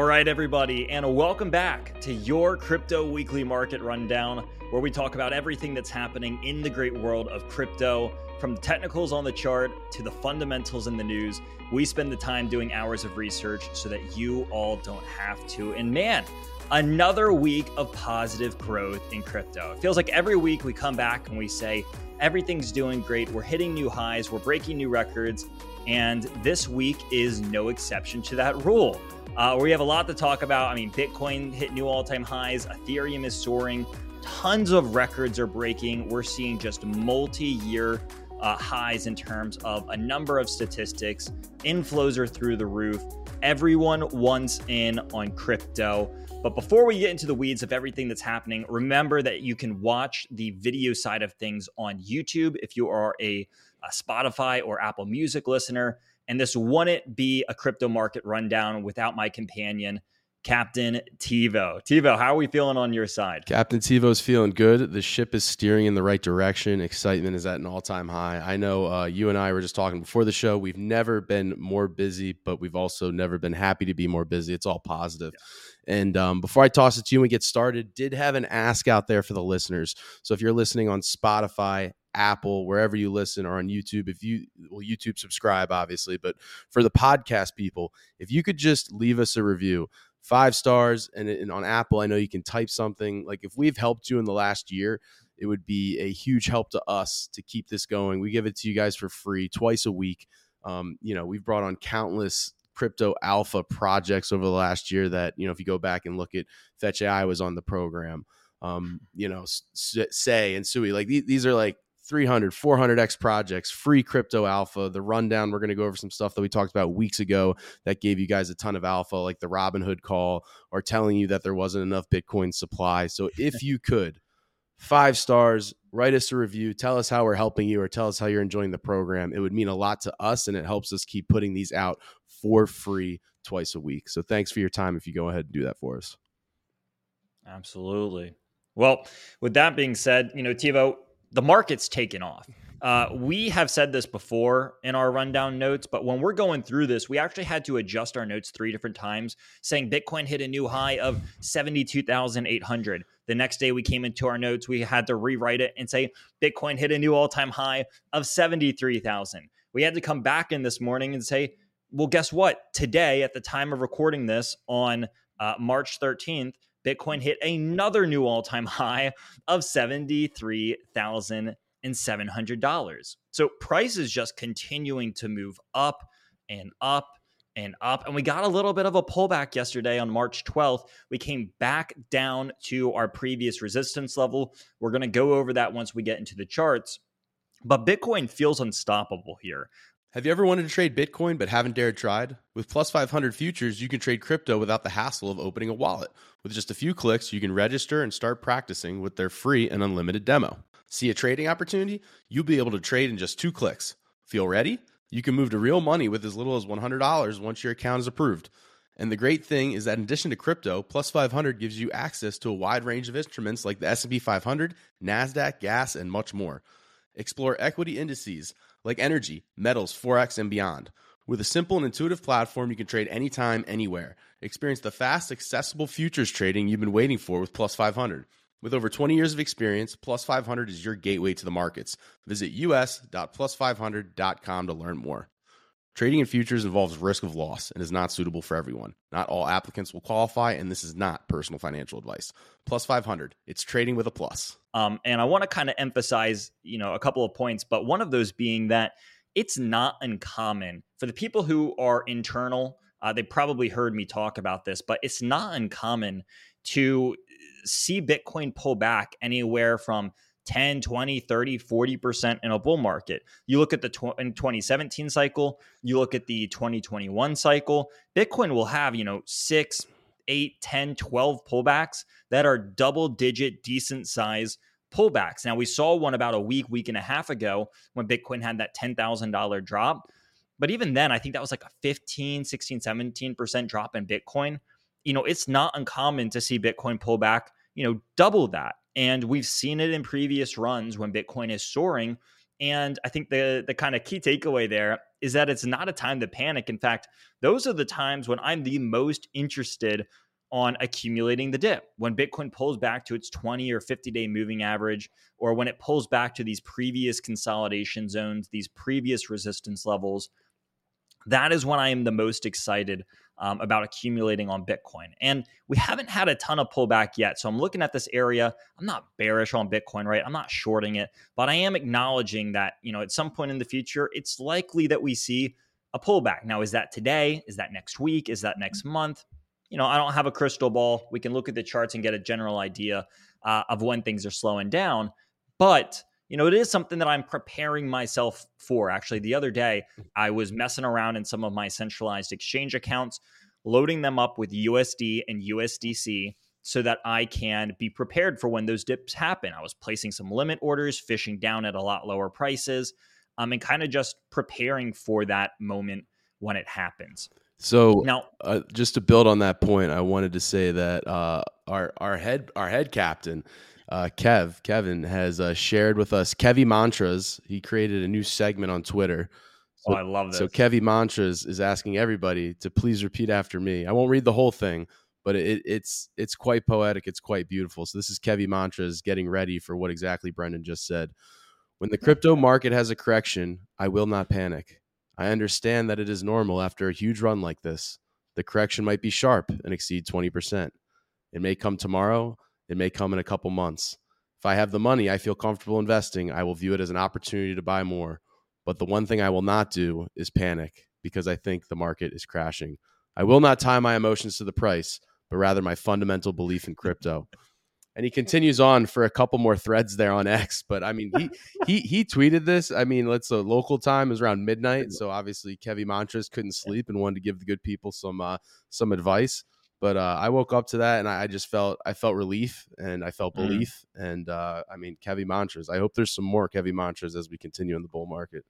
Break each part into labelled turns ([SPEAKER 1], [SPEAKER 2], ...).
[SPEAKER 1] right, everybody, and welcome back to your Crypto Weekly Market Rundown, where we talk about everything that's happening in the great world of crypto, from the technicals on the chart to the fundamentals in the news. We spend the time doing hours of research so that you all don't have to. And man, another week of positive growth in crypto. It feels like every week we come back and we say, everything's doing great. We're hitting new highs. We're breaking new records. And this week is no exception to that rule. We have a lot to talk about. I mean, Bitcoin hit new all-time highs. Ethereum is soaring. Tons of records are breaking. We're seeing just multi-year highs in terms of a number of statistics. Inflows are through the roof. Everyone wants in on crypto. But before we get into the weeds of everything that's happening, remember that you can watch the video side of things on YouTube if you are a Spotify or Apple Music listener. And this wouldn't be a crypto market rundown without my companion, Captain Tivo. Tivo, how are we feeling on your side?
[SPEAKER 2] Captain Tivo's feeling good. The ship is steering in the right direction. Excitement is at an all-time high. I know you and I were just talking before the show. We've never been more busy, but we've also never been happy to be more busy. It's all positive. Yeah. And before I toss it to you and get started, did have an ask out there for the listeners. So if you're listening on Spotify, Apple, wherever you listen, or on YouTube, YouTube subscribe, obviously, but for the podcast people, if you could just leave us a review, 5 stars, and on Apple, I know you can type something. Like, if we've helped you in the last year, it would be a huge help to us to keep this going. We give it to you guys for free twice a week. We've brought on countless crypto alpha projects over the last year that, if you go back and look at Fetch AI was on the program, Say and Sui, like these are like 300, 400x projects, free crypto alpha. The rundown, we're going to go over some stuff that we talked about weeks ago that gave you guys a ton of alpha, like the Robinhood call or telling you that there wasn't enough Bitcoin supply. So if you could, 5 stars, write us a review, tell us how we're helping you, or tell us how you're enjoying the program. It would mean a lot to us, and it helps us keep putting these out for free twice a week. So thanks for your time if you go ahead and do that for us.
[SPEAKER 1] Absolutely. Well, with that being said, Tivo, the market's taken off. We have said this before in our rundown notes, but when we're going through this, we actually had to adjust our notes 3 different times, saying Bitcoin hit a new high of 72,800. The next day we came into our notes, we had to rewrite it and say Bitcoin hit a new all-time high of 73,000. We had to come back in this morning and say, well, guess what? Today, at the time of recording this on March 13th, Bitcoin hit another new all-time high of $73,700. So price is just continuing to move up and up and up. And we got a little bit of a pullback yesterday on March 12th. We came back down to our previous resistance level. We're going to go over that once we get into the charts. But Bitcoin feels unstoppable here.
[SPEAKER 2] Have you ever wanted to trade Bitcoin but haven't dared tried? With Plus 500 Futures, you can trade crypto without the hassle of opening a wallet. With just a few clicks, you can register and start practicing with their free and unlimited demo. See a trading opportunity? You'll be able to trade in just 2 clicks. Feel ready? You can move to real money with as little as $100 once your account is approved. And the great thing is that in addition to crypto, Plus 500 gives you access to a wide range of instruments like the S&P 500, NASDAQ, gas, and much more. Explore equity indices like energy, metals, forex, and beyond. With a simple and intuitive platform, you can trade anytime, anywhere. Experience the fast, accessible futures trading you've been waiting for with Plus 500. With over 20 years of experience, Plus 500 is your gateway to the markets. Visit us.plus500.com to learn more. Trading in futures involves risk of loss and is not suitable for everyone. Not all applicants will qualify, and this is not personal financial advice. Plus 500, it's trading with a plus.
[SPEAKER 1] And I want to kind of emphasize, a couple of points, but one of those being that it's not uncommon for the people who are internal. They probably heard me talk about this, but it's not uncommon to see Bitcoin pull back anywhere from 10, 20, 30, 40% in a bull market. You look at the 2017 cycle, you look at the 2021 cycle, Bitcoin will have, 6, 8, 10, 12 pullbacks that are double-digit, decent-size pullbacks. Now, we saw one about a week and a half ago when Bitcoin had that $10,000 drop. But even then, I think that was like a 15, 16, 17% drop in Bitcoin. It's not uncommon to see Bitcoin pull back, double that. And we've seen it in previous runs when Bitcoin is soaring And I think the kind of key takeaway there is that it's not a time to panic. In fact, those are the times when I'm the most interested on accumulating the dip. When Bitcoin pulls back to its 20 or 50-day moving average, or when it pulls back to these previous consolidation zones, these previous resistance levels, that is when I am the most excited about accumulating on Bitcoin. And we haven't had a ton of pullback yet. So I'm looking at this area. I'm not bearish on Bitcoin, right? I'm not shorting it, but I am acknowledging that, at some point in the future, it's likely that we see a pullback. Now, is that today? Is that next week? Is that next month? I don't have a crystal ball. We can look at the charts and get a general idea of when things are slowing down. But it is something that I'm preparing myself for. Actually, the other day, I was messing around in some of my centralized exchange accounts, loading them up with USD and USDC so that I can be prepared for when those dips happen. I was placing some limit orders, fishing down at a lot lower prices, and kind of just preparing for that moment when it happens.
[SPEAKER 2] So
[SPEAKER 1] now,
[SPEAKER 2] just to build on that point, I wanted to say that our head captain, Kevin has shared with us Kevy Mantras. He created a new segment on Twitter. So,
[SPEAKER 1] I love this.
[SPEAKER 2] So Kevy Mantras is asking everybody to please repeat after me. I won't read the whole thing, but it's quite poetic. It's quite beautiful. So this is Kevy Mantras getting ready for what exactly Brendan just said. When the crypto market has a correction, I will not panic. I understand that it is normal after a huge run like this. The correction might be sharp and exceed 20%. It may come tomorrow. It may come in a couple months. If I have the money I feel comfortable investing, I will view it as an opportunity to buy more. But the one thing I will not do is panic because I think the market is crashing. I will not tie my emotions to the price, but rather my fundamental belief in crypto. And he continues on for a couple more threads there on X. But I mean, he tweeted this. I mean, local time is around midnight. So obviously Kevy Mantras couldn't sleep and wanted to give the good people some advice. But I woke up to that and I felt relief and I felt belief. And I mean, Kevy Mantras, I hope there's some more Kevy Mantras as we continue in the bull market.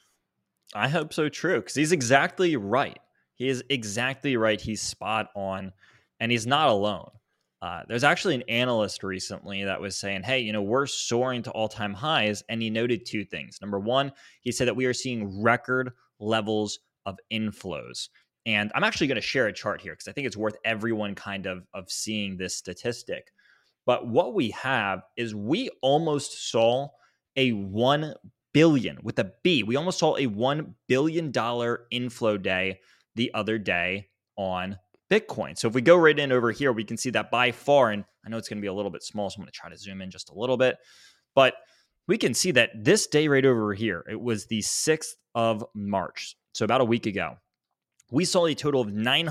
[SPEAKER 1] I hope so, true, because he's exactly right. He is exactly right. He's spot on, and he's not alone. There's actually an analyst recently that was saying, hey, we're soaring to all-time highs, and he noted two things. Number one, he said that we are seeing record levels of inflows. And I'm actually going to share a chart here because I think it's worth everyone kind of seeing this statistic. But what we have is we almost saw a 1 billion with a B. We almost saw a $1 billion inflow day the other day on Bitcoin. So if we go right in over here, we can see that by far, and I know it's going to be a little bit small, so I'm going to try to zoom in just a little bit, but we can see that this day right over here, it was the 6th of March, so about a week ago, we saw a total of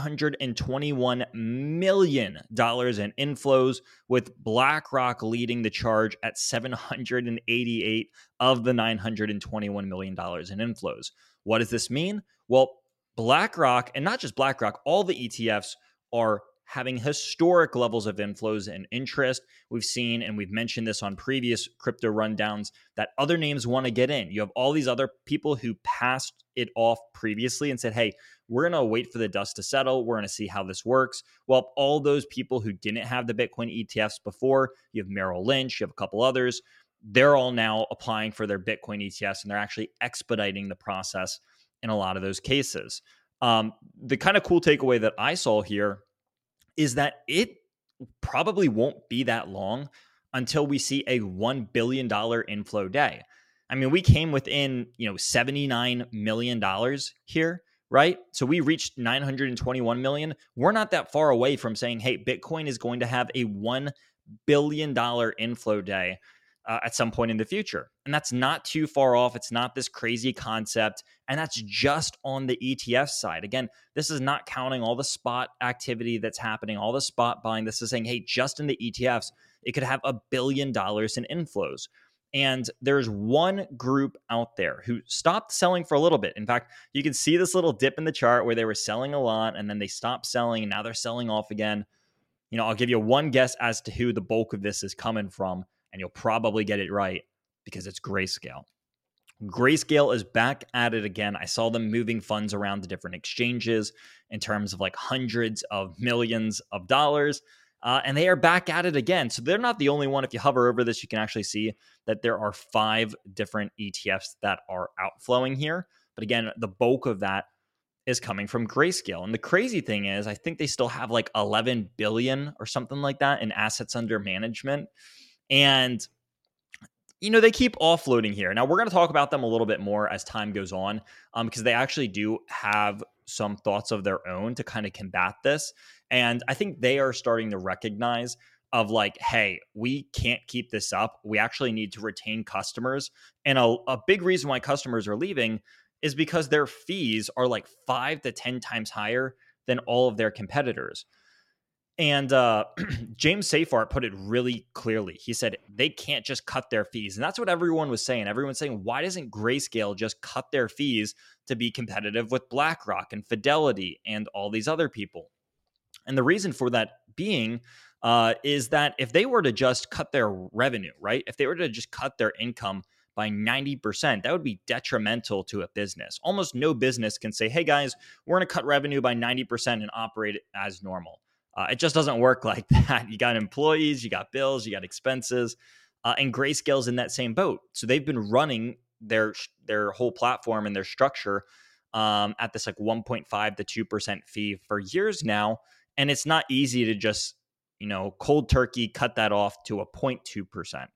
[SPEAKER 1] $921 million in inflows, with BlackRock leading the charge at 788 of the $921 million in inflows. What does this mean? Well, BlackRock, and not just BlackRock, all the ETFs are having historic levels of inflows and interest. We've seen, and we've mentioned this on previous crypto rundowns, that other names want to get in. You have all these other people who passed it off previously and said, hey, we're going to wait for the dust to settle. We're going to see how this works. Well, all those people who didn't have the Bitcoin ETFs before, you have Merrill Lynch, you have a couple others, they're all now applying for their Bitcoin ETFs, and they're actually expediting the process in a lot of those cases. The kind of cool takeaway that I saw here is that it probably won't be that long until we see a $1 billion inflow day. I mean, we came within, $79 million here, right? So we reached 921 million. We're not that far away from saying, hey, Bitcoin is going to have a $1 billion inflow day at some point in the future. And that's not too far off. It's not this crazy concept. And that's just on the ETF side. Again, this is not counting all the spot activity that's happening, all the spot buying. This is saying, hey, just in the ETFs, it could have $1 billion in inflows. And there's one group out there who stopped selling for a little bit. In fact, you can see this little dip in the chart where they were selling a lot and then they stopped selling and now they're selling off again. I'll give you one guess as to who the bulk of this is coming from, and you'll probably get it right because it's Grayscale. Grayscale is back at it again. I saw them moving funds around to different exchanges in terms of like hundreds of millions of dollars. And they are back at it again. So they're not the only one. If you hover over this, you can actually see that there are 5 different ETFs that are outflowing here. But again, the bulk of that is coming from Grayscale. And the crazy thing is, I think they still have like 11 billion or something like that in assets under management. And they keep offloading here. Now, we're going to talk about them a little bit more as time goes on, because they actually do have some thoughts of their own to kind of combat this. And I think they are starting to recognize of like, hey, we can't keep this up. We actually need to retain customers. And a big reason why customers are leaving is because their fees are like 5 to 10 times higher than all of their competitors. And James Seyfarth put it really clearly. He said they can't just cut their fees. And that's what everyone was saying. Everyone's saying, why doesn't Grayscale just cut their fees to be competitive with BlackRock and Fidelity and all these other people? And the reason for that being is that if they were to just cut their revenue, right? If they were to just cut their income by 90%, that would be detrimental to a business. Almost no business can say, hey guys, we're going to cut revenue by 90% and operate as normal. It just doesn't work like that. You got employees, you got bills, you got expenses, and Grayscale's in that same boat. So they've been running their whole platform and their structure at this like 1.5 to 2% fee for years now, and it's not easy to just cold turkey cut that off to a 0.2%.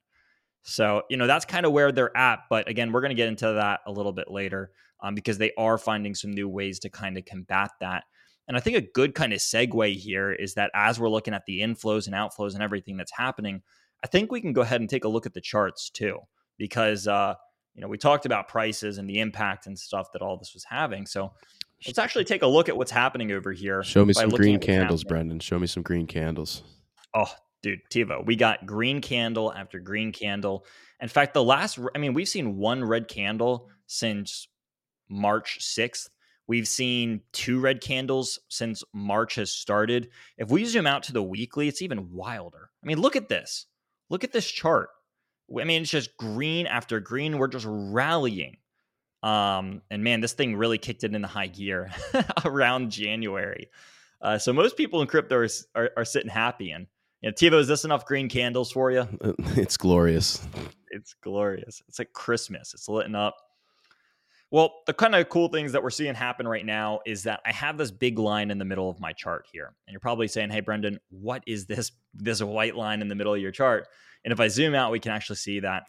[SPEAKER 1] So that's kind of where they're at. But again, we're going to get into that a little bit later because they are finding some new ways to kind of combat that. And I think a good kind of segue here is that as we're looking at the inflows and outflows and everything that's happening, I think we can go ahead and take a look at the charts too, because we talked about prices and the impact and stuff that all this was having. So let's actually take a look at what's happening over here.
[SPEAKER 2] Show me some green candles, Brendan. Show me some green candles.
[SPEAKER 1] Oh, dude, TiVo, we got green candle after green candle. In fact, we've seen one red candle since March 6th. We've seen 2 red candles since March has started. If we zoom out to the weekly, it's even wilder. I mean, look at this. Look at this chart. I mean, it's just green after green. We're just rallying. And man, this thing really kicked it in the high gear around January. So most people in crypto are sitting happy. And TiVo, is this enough green candles for you?
[SPEAKER 2] It's glorious.
[SPEAKER 1] It's glorious. It's like Christmas. It's lit up. Well, the kind of cool things that we're seeing happen right now is that I have this big line in the middle of my chart here. And you're probably saying, hey, Brendan, what is this white line in the middle of your chart? And if I zoom out, we can actually see that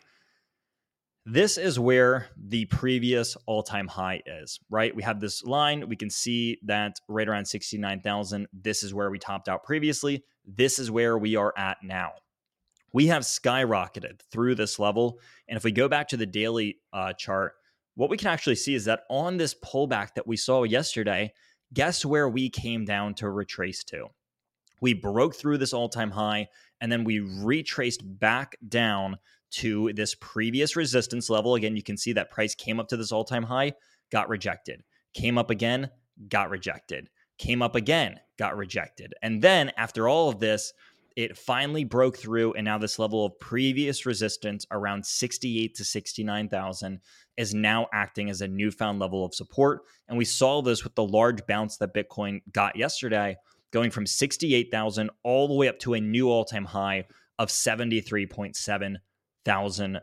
[SPEAKER 1] this is where the previous all-time high is, right? We have this line. We can see that right around 69,000. This is where we topped out previously. This is where we are at now. We have skyrocketed through this level. And if we go back to the daily chart, what we can actually see is that on this pullback that we saw yesterday, guess where we came down to retrace to? We broke through this all-time high, and then we retraced back down to this previous resistance level. Again, you can see that price came up to this all-time high, got rejected. Came up again, got rejected. Came up again, got rejected. And then after all of this, it finally broke through, and now this level of previous resistance around 68 to 69,000 is now acting as a newfound level of support. And we saw this with the large bounce that Bitcoin got yesterday, going from 68,000 all the way up to a new all-time high of $73.7 thousand.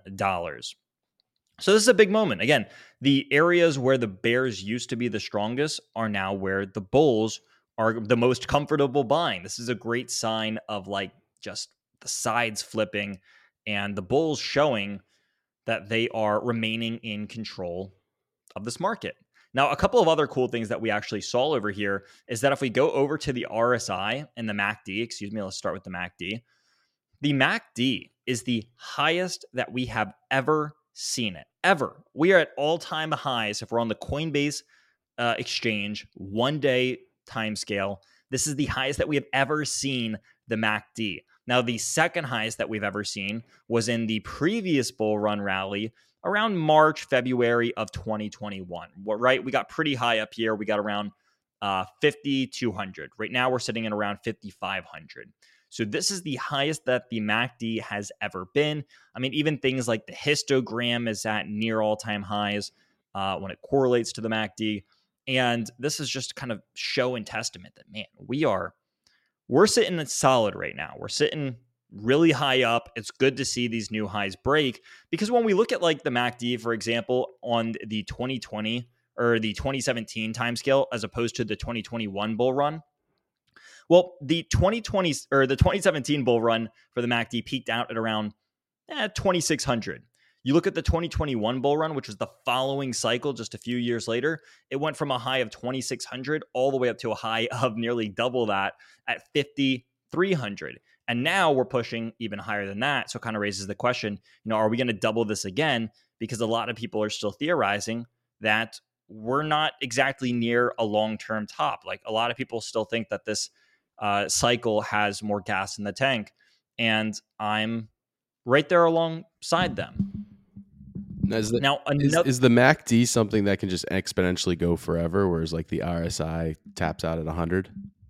[SPEAKER 1] So this is a big moment. Again, the areas where the bears used to be the strongest are now where the bulls are the most comfortable buying. This is a great sign of like just the sides flipping and the bulls showing that they are remaining in control of this market. Now, a couple of other cool things that we actually saw over here is that if we go over to the RSI and the MACD, let's start with the MACD. The MACD is the highest that we have ever seen it, ever. We are at all-time highs if we're on the Coinbase exchange, 1-day time scale. This is the highest that we have ever seen the MACD. Now, the second highest that we've ever seen was in the previous bull run rally around March, February of 2021, right? We got pretty high up here. We got around 5,200. Right now, we're sitting at around 5,500. So this is the highest that the MACD has ever been. I mean, even things like the histogram is at near all-time highs when it correlates to the MACD. And this is just kind of show and testament that, man, we are we're sitting at solid right now. We're sitting really high up. It's good to see these new highs break, because when we look at like the MACD, for example, on the 2020 or the 2017 timescale, as opposed to the 2021 bull run, well, the 2020 or the 2017 bull run for the MACD peaked out at around 2,600. You look at the 2021 bull run, which was the following cycle just a few years later, it went from a high of 2,600 all the way up to a high of nearly double that at 5,300. And now we're pushing even higher than that. So it kind of raises the question, are we going to double this again? Because a lot of people are still theorizing that we're not exactly near a long-term top. Like, a lot of people still think that this cycle has more gas in the tank. And I'm right there alongside them.
[SPEAKER 2] Is the MACD something that can just exponentially go forever, whereas like the RSI taps out at 100?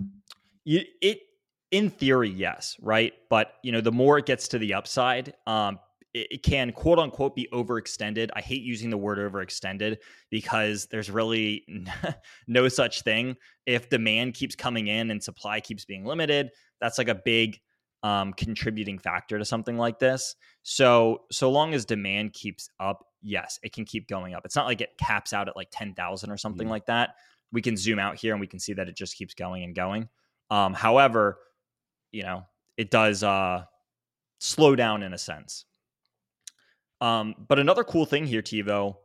[SPEAKER 1] It in theory, yes, right? But the more it gets to the upside, it can quote unquote be overextended. I hate using the word overextended because there's really no such thing. If demand keeps coming in and supply keeps being limited, that's like a big contributing factor to something like this. So long as demand keeps up, yes, it can keep going up. It's not like it caps out at like 10,000 or something like that. We can zoom out here and we can see that it just keeps going and going. However, it does slow down in a sense. But another cool thing here, TiVo,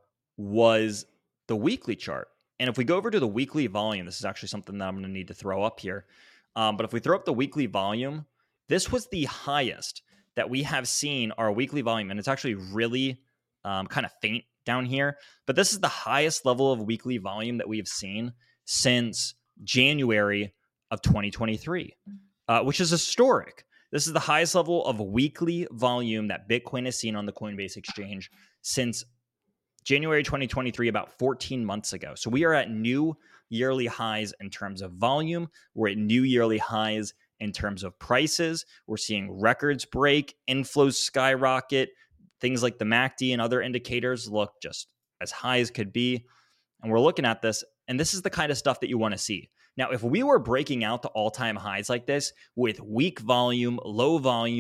[SPEAKER 1] was the weekly chart. And if we go over to the weekly volume, this is actually something that I'm going to need to throw up here. But if we throw up the weekly volume, this was the highest that we have seen our weekly volume. And it's actually really kind of faint down here. But this is the highest level of weekly volume that we have seen since January of 2023, which is historic. This is the highest level of weekly volume that Bitcoin has seen on the Coinbase exchange since January 2023, about 14 months ago. So we are at new yearly highs in terms of volume. We're at new yearly highs in terms of prices. We're seeing records break, inflows skyrocket. Things like the MACD and other indicators look just as high as could be. And we're looking at this, and this is the kind of stuff that you want to see. Now, if we were breaking out to all-time highs like this with weak volume, low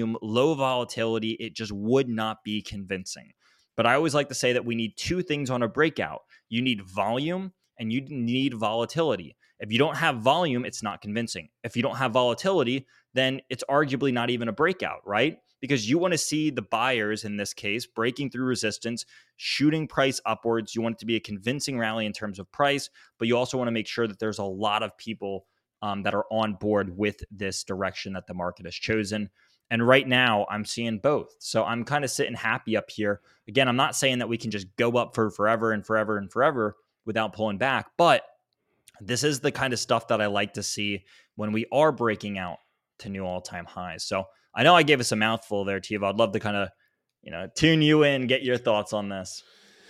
[SPEAKER 1] volatility, it just would not be convincing. But I always like to say that we need two things on a breakout. You need volume and you need volatility. If you don't have volume, it's not convincing. If you don't have volatility, then it's arguably not even a breakout, right? Because you want to see the buyers in this case breaking through resistance, shooting price upwards. You want it to be a convincing rally in terms of price, but you also want to make sure that there's a lot of people that are on board with this direction that the market has chosen. And right now, I'm seeing both. So I'm kind of sitting happy up here. Again, I'm not saying that we can just go up for forever and forever and forever without pulling back, but this is the kind of stuff that I like to see when we are breaking out to new all-time highs. So I know I gave us a mouthful there, Tiva. I'd love to kind of, tune you in, get your thoughts on this.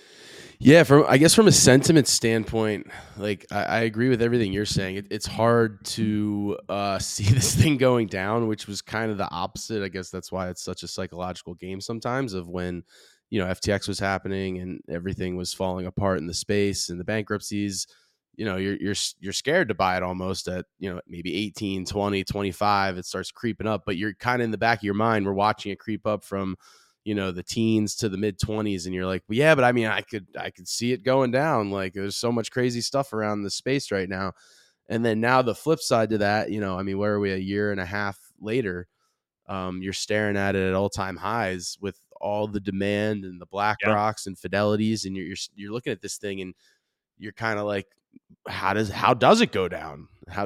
[SPEAKER 2] Yeah, from a sentiment standpoint, like I agree with everything you're saying. It's hard to see this thing going down, which was kind of the opposite. I guess that's why it's such a psychological game sometimes of when, FTX was happening and everything was falling apart in the space and the bankruptcies. You're scared to buy it almost at, maybe 18, 20, 25. It starts creeping up, but you're kind of in the back of your mind. We're watching it creep up from, the teens to the mid 20s. And you're like, well, yeah, but I mean, I could see it going down. Like there's so much crazy stuff around the space right now. And then now the flip side to that, where are we a year and a half later? You're staring at it at all time highs with all the demand and the BlackRocks and Fidelities. And you're looking at this thing and you're kind of like, how does it go down? How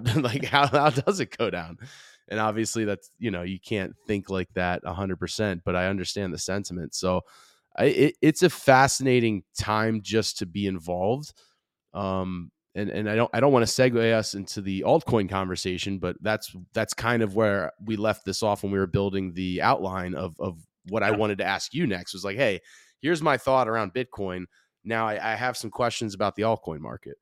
[SPEAKER 2] does it go down? And obviously that's, you can't think like that 100%, but I understand the sentiment. So it's a fascinating time just to be involved. And I don't want to segue us into the altcoin conversation, but that's kind of where we left this off when we were building the outline of what I wanted to ask you next. Was like, hey, here's my thought around Bitcoin. Now I have some questions about the altcoin market.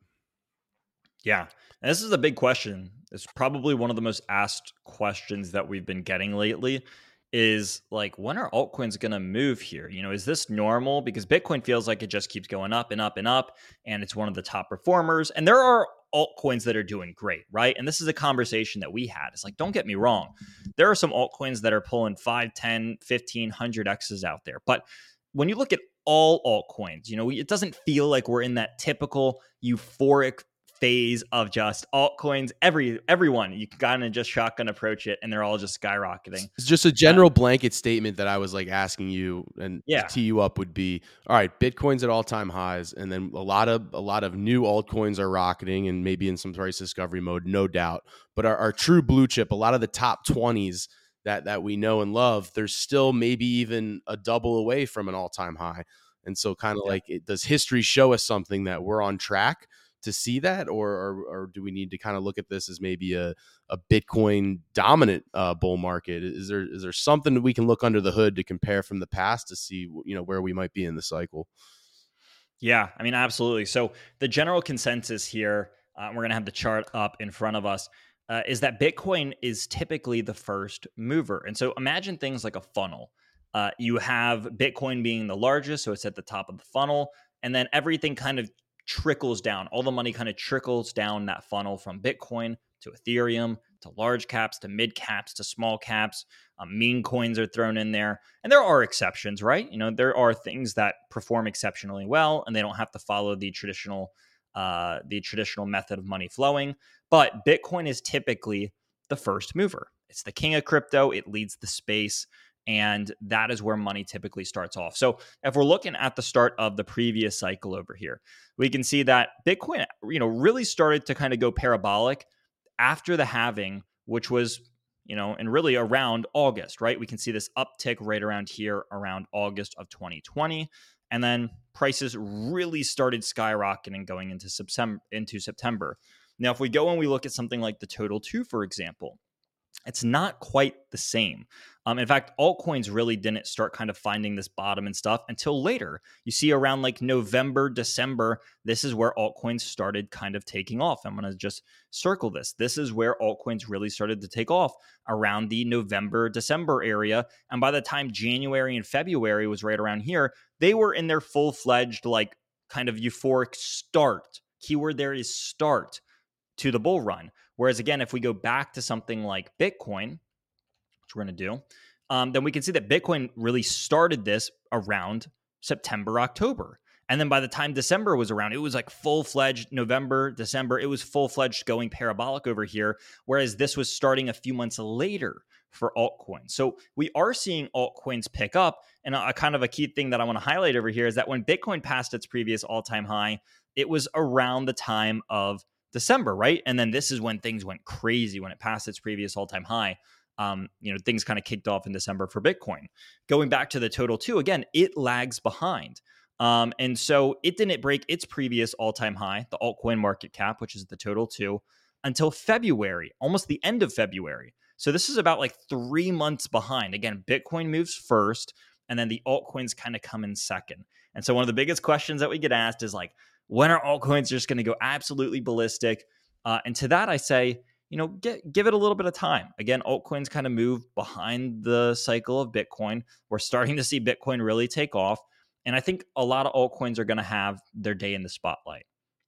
[SPEAKER 1] Yeah, and this is a big question. It's probably one of the most asked questions that we've been getting lately is like, when are altcoins going to move here? Is this normal? Because Bitcoin feels like it just keeps going up and up and up, and it's one of the top performers. And there are altcoins that are doing great, right? And this is a conversation that we had. It's like, don't get me wrong. There are some altcoins that are pulling 5, 10, 15, 100Xs out there. But when you look at all altcoins, it doesn't feel like we're in that typical euphoric phase of just altcoins. Everyone, you can kind of just shotgun approach it, and they're all just skyrocketing.
[SPEAKER 2] It's just a general blanket statement that I was like asking you and to tee you up would be, all right, Bitcoin's at all-time highs, and then a lot of new altcoins are rocketing and maybe in some price discovery mode, no doubt. But our true blue chip, a lot of the top 20s that we know and love, there's still maybe even a double away from an all-time high. And so kind of like, does history show us something that we're on track to see that, or do we need to kind of look at this as maybe a Bitcoin dominant bull market? Is there something that we can look under the hood to compare from the past to see where we might be in the cycle?
[SPEAKER 1] Yeah, I mean, absolutely. So the general consensus here, we're going to have the chart up in front of us, is that Bitcoin is typically the first mover. And so imagine things like a funnel. You have Bitcoin being the largest, so it's at the top of the funnel, and then everything kind of trickles down. All the money kind of trickles down that funnel from Bitcoin to Ethereum to large caps to mid caps to small caps. Meme coins are thrown in there, and there are exceptions, right? There are things that perform exceptionally well, and they don't have to follow the traditional method of money flowing. But Bitcoin is typically the first mover. It's the king of crypto. It leads the space. And that is where money typically starts off. So if we're looking at the start of the previous cycle over here, we can see that Bitcoin, really started to kind of go parabolic after the halving, which was, and really around August, right? We can see this uptick right around here around August of 2020. And then prices really started skyrocketing going into September. Now, if we go and we look at something like the Total 2, for example, it's not quite the same. In fact, altcoins really didn't start kind of finding this bottom and stuff until later. You see around like November, December, this is where altcoins started kind of taking off. I'm going to just circle this. This is where altcoins really started to take off around the November, December area. And by the time January and February was right around here, they were in their full-fledged like kind of euphoric start. Keyword there is start to the bull run. Whereas again, if we go back to something like Bitcoin, which we're going to do, then we can see that Bitcoin really started this around September, October. And then by the time December was around, it was like full-fledged November, December. It was full-fledged going parabolic over here, whereas this was starting a few months later for altcoins. So we are seeing altcoins pick up. And a kind of a key thing that I want to highlight over here is that when Bitcoin passed its previous all-time high, it was around the time of December, right? And then this is when things went crazy when it passed its previous all-time high. Things kind of kicked off in December for Bitcoin. Going back to the Total 2, again, it lags behind. And so it didn't break its previous all-time high, the altcoin market cap, which is the Total 2, until February, almost the end of February. So this is about like 3 months behind. Again, Bitcoin moves first, and then the altcoins kind of come in second. And so one of the biggest questions that we get asked is like, when are altcoins just going to go absolutely ballistic? And to that, I say, give it a little bit of time. Again, altcoins kind of move behind the cycle of Bitcoin. We're starting to see Bitcoin really take off. And I think a lot of altcoins are going to have their day in the spotlight.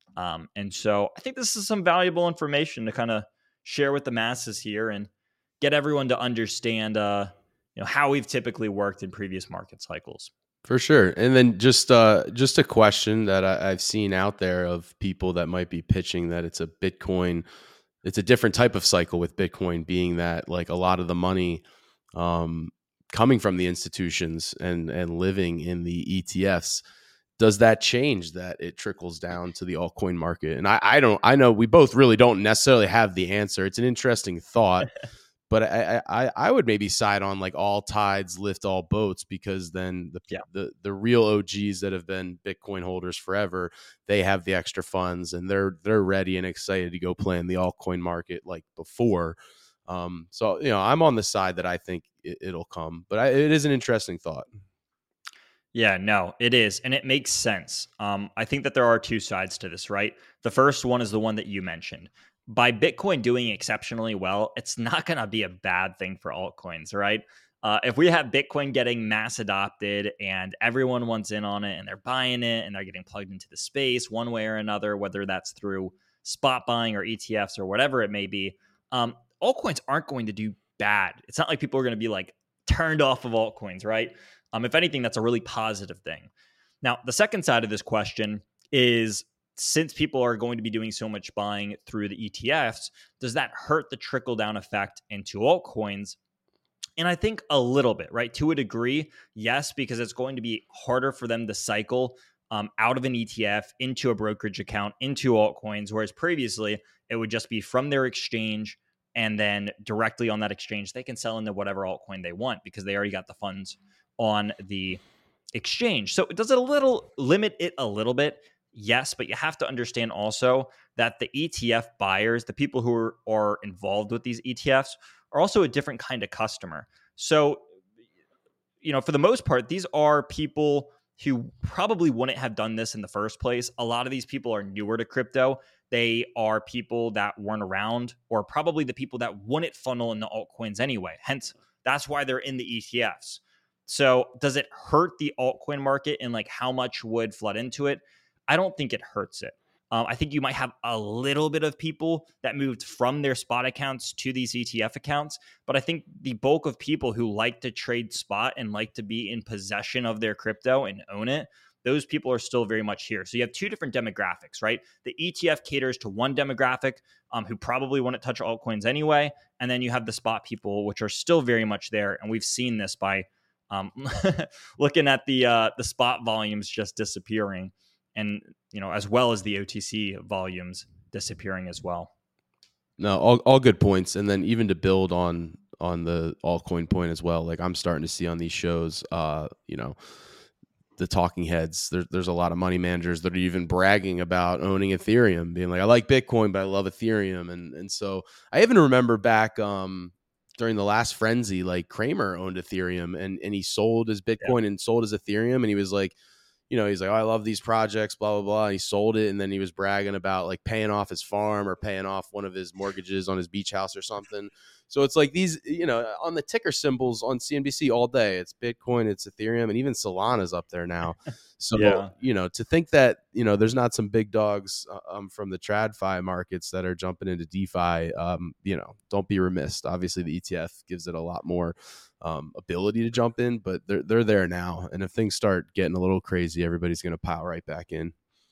[SPEAKER 1] And so I think this is some valuable information to kind of share with the masses here and get everyone to understand how we've typically worked in previous market cycles.
[SPEAKER 2] For sure. And then just a question that I've seen out there of people that might be pitching that it's a different type of cycle with Bitcoin, being that like a lot of the money coming from the institutions and living in the ETFs, does that change that it trickles down to the altcoin market? And I know we both really don't necessarily have the answer. It's an interesting thought. But I would maybe side on like all tides lift all boats, because then the real OGs that have been Bitcoin holders forever, they have the extra funds and they're ready and excited to go play in the altcoin market like before. So I'm on the side that I think it'll come, but it is an interesting thought.
[SPEAKER 1] Yeah, no, it is. And it makes sense. I think that there are two sides to this, right? The first one is the one that you mentioned. By Bitcoin doing exceptionally well, it's not going to be a bad thing for altcoins, right? If we have Bitcoin getting mass adopted and everyone wants in on it and they're buying it and they're getting plugged into the space one way or another, whether that's through spot buying or ETFs or whatever it may be, altcoins aren't going to do bad. It's not like people are going to be like turned off of altcoins, right? If anything, that's a really positive thing. Now, the second side of this question is, since people are going to be doing so much buying through the ETFs, does that hurt the trickle down effect into altcoins? And I think a little bit, right? To a degree, yes, because it's going to be harder for them to cycle out of an ETF into a brokerage account, into altcoins, whereas previously it would just be from their exchange, and then directly on that exchange, they can sell into whatever altcoin they want because they already got the funds on the exchange. So does it limit it a little bit? Yes, but you have to understand also that the ETF buyers, the people who are involved with these ETFs, are also a different kind of customer. So, for the most part, these are people who probably wouldn't have done this in the first place. A lot of these people are newer to crypto. They are people that weren't around, or probably the people that wouldn't funnel into altcoins anyway. Hence, that's why they're in the ETFs. So does it hurt the altcoin market and like how much would flood into it? I don't think it hurts it. I think you might have a little bit of people that moved from their spot accounts to these ETF accounts. But I think the bulk of people who like to trade spot and like to be in possession of their crypto and own it, those people are still very much here. So you have two different demographics, right? The ETF caters to one demographic who probably wouldn't touch altcoins anyway. And then you have the spot people, which are still very much there. And we've seen this by looking at the spot volumes just disappearing, and as well as the OTC volumes disappearing as well.
[SPEAKER 2] No, all good points. And then even to build on the altcoin point as well, like I'm starting to see on these shows, the talking heads, there's a lot of money managers that are even bragging about owning Ethereum, being like, I like Bitcoin, but I love Ethereum. And so I even remember back during the last frenzy, like Kramer owned Ethereum and he sold his Bitcoin and sold his Ethereum. And he was like, he's like, oh, I love these projects, blah, blah, blah. And he sold it. And then he was bragging about like paying off his farm or paying off one of his mortgages on his beach house or something. So it's like these, on the ticker symbols on CNBC all day, it's Bitcoin, it's Ethereum, and even Solana's up there now. So, to think that, there's not some big dogs from the TradFi markets that are jumping into DeFi, don't be remiss. Obviously, the ETF gives it a lot more ability to jump in, but they're there now. And if things start getting a little crazy, everybody's going to pile right back in.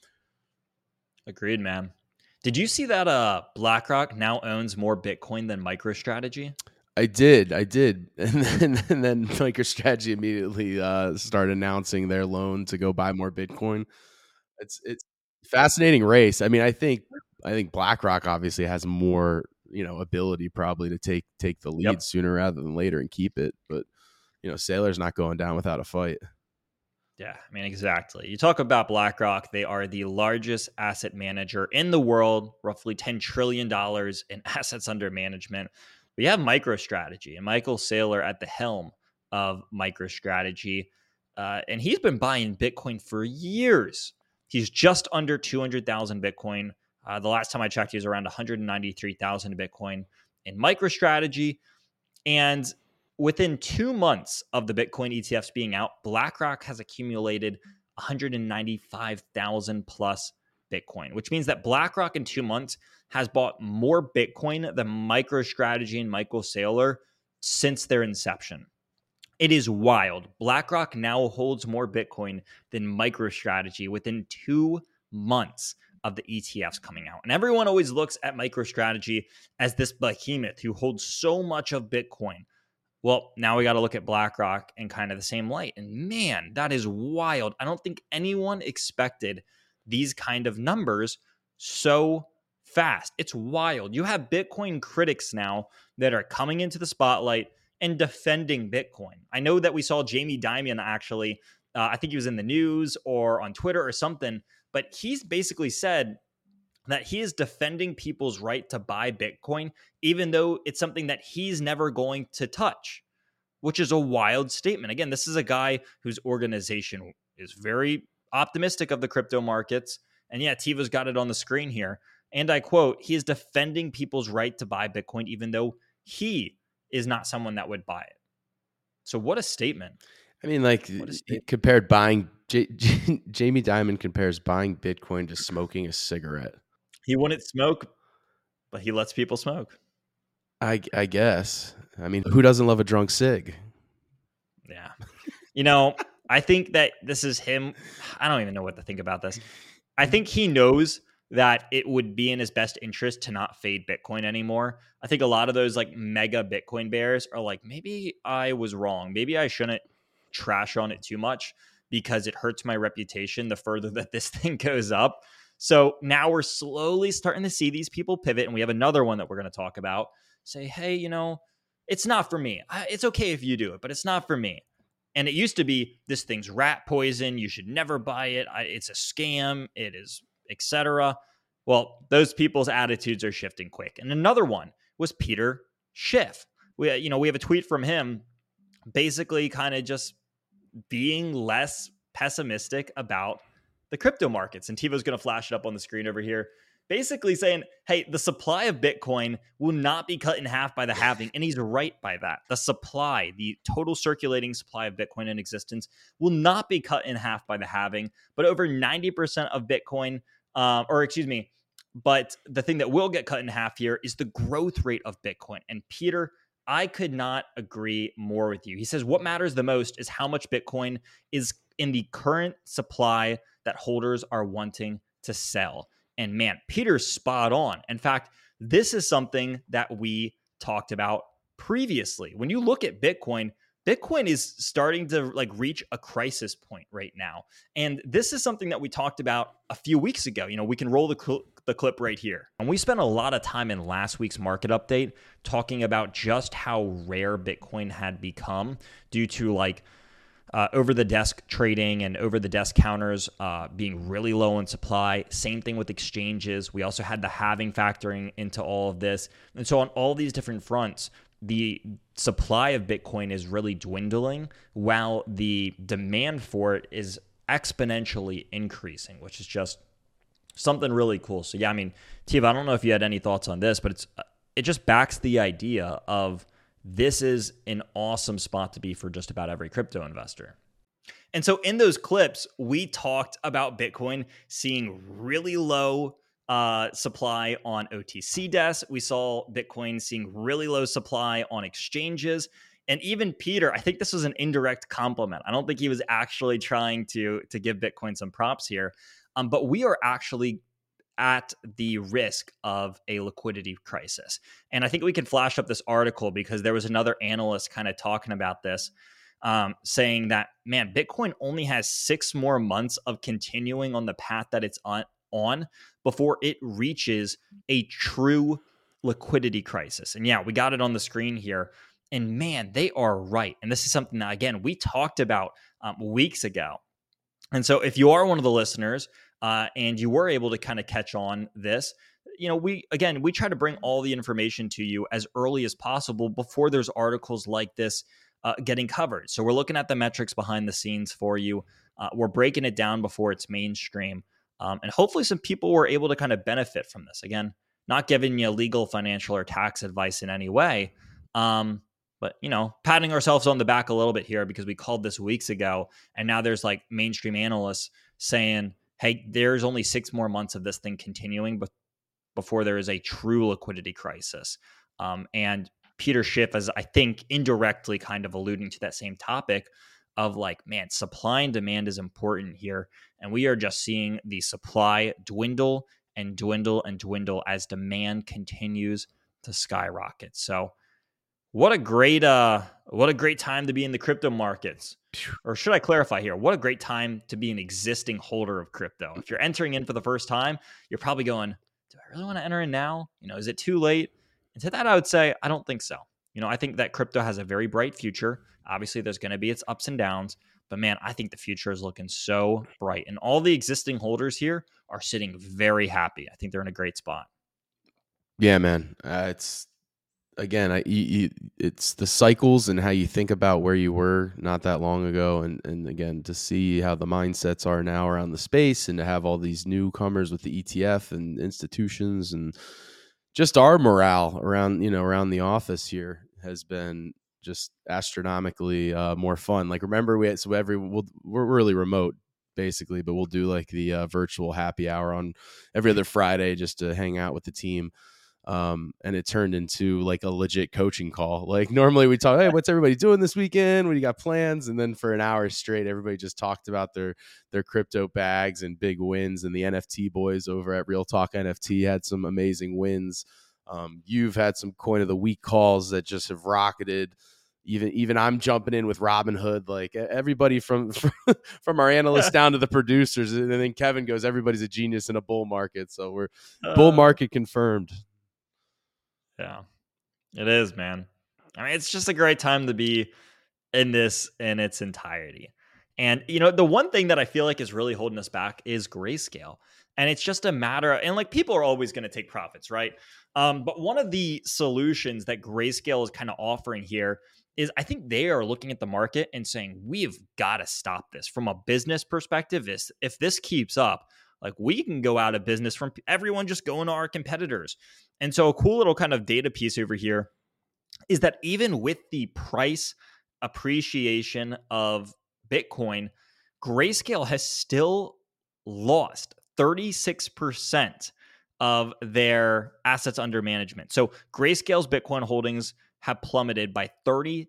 [SPEAKER 1] Agreed, man. Did you see that BlackRock now owns more Bitcoin than MicroStrategy?
[SPEAKER 2] I did. And then MicroStrategy immediately started announcing their loan to go buy more Bitcoin. It's a fascinating race. I mean, I think BlackRock obviously has more, ability probably to take the lead sooner rather than later and keep it. But, Saylor's not going down without a fight.
[SPEAKER 1] Yeah, I mean, exactly. You talk about BlackRock, they are the largest asset manager in the world, roughly $10 trillion in assets under management. We have MicroStrategy and Michael Saylor at the helm of MicroStrategy. And he's been buying Bitcoin for years. He's just under 200,000 Bitcoin. The last time I checked, he was around 193,000 Bitcoin in MicroStrategy. And within 2 months of the Bitcoin ETFs being out, BlackRock has accumulated 195,000 plus Bitcoin, which means that BlackRock in 2 months has bought more Bitcoin than MicroStrategy and Michael Saylor since their inception. It is wild. BlackRock now holds more Bitcoin than MicroStrategy within 2 months of the ETFs coming out. And everyone always looks at MicroStrategy as this behemoth who holds so much of Bitcoin. Well, now we got to look at BlackRock in kind of the same light. And man, that is wild. I don't think anyone expected these kind of numbers so fast. It's wild. You have Bitcoin critics now that are coming into the spotlight and defending Bitcoin. I know that we saw Jamie Dimon actually, I think he was in the news or on Twitter or something, but he's basically said that he is defending people's right to buy Bitcoin, even though it's something that he's never going to touch, which is a wild statement. Again, this is a guy whose organization is very optimistic of the crypto markets. And yeah, Tiva's got it on the screen here. And I quote, he is defending people's right to buy Bitcoin, even though he is not someone that would buy it. So what a statement.
[SPEAKER 2] I mean, like, he compared Jamie Dimon compares buying Bitcoin to smoking a cigarette.
[SPEAKER 1] He wouldn't smoke, but he lets people smoke.
[SPEAKER 2] I guess. I mean, who doesn't love a drunk cig?
[SPEAKER 1] Yeah. I think that this is him. I don't even know what to think about this. I think he knows that it would be in his best interest to not fade Bitcoin anymore. I think a lot of those like mega Bitcoin bears are like, maybe I was wrong. Maybe I shouldn't trash on it too much because it hurts my reputation the further that this thing goes up. So now we're slowly starting to see these people pivot. And we have another one that we're going to talk about. Say, hey, it's not for me. It's okay if you do it, but it's not for me. And it used to be this thing's rat poison. You should never buy it. It's a scam. It is, etc. Well, those people's attitudes are shifting quick. And another one was Peter Schiff. We have a tweet from him, basically kind of just being less pessimistic about the crypto markets. And Tivo's going to flash it up on the screen over here, basically saying, hey, the supply of Bitcoin will not be cut in half by the halving. And he's right by that. The supply, the total circulating supply of Bitcoin in existence will not be cut in half by the halving, but over 90% of Bitcoin, but the thing that will get cut in half here is the growth rate of Bitcoin. And Peter, I could not agree more with you. He says, what matters the most is how much Bitcoin is in the current supply that holders are wanting to sell. And man, Peter's spot on. In fact, this is something that we talked about previously. When you look at Bitcoin is starting to like reach a crisis point right now. And this is something that we talked about a few weeks ago. We can roll the clip right here. And we spent a lot of time in last week's market update talking about just how rare Bitcoin had become due to like over-the-desk trading and over-the-desk counters being really low in supply. Same thing with exchanges. We also had the halving factoring into all of this. And so on all these different fronts, the supply of Bitcoin is really dwindling while the demand for it is exponentially increasing, which is just something really cool. So yeah, I mean, Tiva, I don't know if you had any thoughts on this, but it just backs the idea of this is an awesome spot to be for just about every crypto investor. And so in those clips, we talked about Bitcoin seeing really low supply on OTC desks. We saw Bitcoin seeing really low supply on exchanges. And even Peter, I think this was an indirect compliment. I don't think he was actually trying to give Bitcoin some props here. But we are actually at the risk of a liquidity crisis. And I think we can flash up this article because there was another analyst kind of talking about this, saying that, man, Bitcoin only has 6 more months of continuing on the path that it's on before it reaches a true liquidity crisis. And yeah, we got it on the screen here. And man, they are right. And this is something that, again, we talked about weeks ago. And so if you are one of the listeners and you were able to kind of catch on this, we try to bring all the information to you as early as possible before there's articles like this getting covered. So we're looking at the metrics behind the scenes for you. We're breaking it down before it's mainstream. And hopefully some people were able to kind of benefit from this. Again, not giving you legal, financial, or tax advice in any way. But, patting ourselves on the back a little bit here because we called this weeks ago. And now there's like mainstream analysts saying, hey, there's only 6 more months of this thing continuing before there is a true liquidity crisis. And Peter Schiff is, I think, indirectly kind of alluding to that same topic of like, man, supply and demand is important here. And we are just seeing the supply dwindle and dwindle and dwindle as demand continues to skyrocket. So what a great time to be in the crypto markets. Or should I clarify here? What a great time to be an existing holder of crypto. If you're entering in for the first time, you're probably going, do I really want to enter in now? Is it too late? And to that, I would say, I don't think so. I think that crypto has a very bright future. Obviously, there's going to be its ups and downs. But man, I think the future is looking so bright. And all the existing holders here are sitting very happy. I think they're in a great spot.
[SPEAKER 2] Yeah, man. It's the cycles and how you think about where you were not that long ago. And again, to see how the mindsets are now around the space and to have all these newcomers with the ETF and institutions and just our morale around the office here has been just astronomically more fun. Like, remember we're really remote basically, but we'll do like the virtual happy hour on every other Friday just to hang out with the team. And it turned into like a legit coaching call. Like normally we talk, hey, what's everybody doing this weekend? What do you got plans? And then for an hour straight, everybody just talked about their crypto bags and big wins. And the NFT boys over at Real Talk NFT had some amazing wins. You've had some coin of the week calls that just have rocketed. Even I'm jumping in with Robinhood, like everybody from our analysts down to the producers. And then Kevin goes, everybody's a genius in a bull market. So we're bull market confirmed.
[SPEAKER 1] Yeah, it is, man. I mean, it's just a great time to be in this in its entirety. And, the one thing that I feel like is really holding us back is Grayscale. And it's just a matter of, and like people are always going to take profits, right? But one of the solutions that Grayscale is kind of offering here is I think they are looking at the market and saying, we've got to stop this from a business perspective. If this keeps up, like we can go out of business from everyone just going to our competitors. And so a cool little kind of data piece over here is that even with the price appreciation of Bitcoin, Grayscale has still lost 36% of their assets under management. So Grayscale's Bitcoin holdings have plummeted by 36%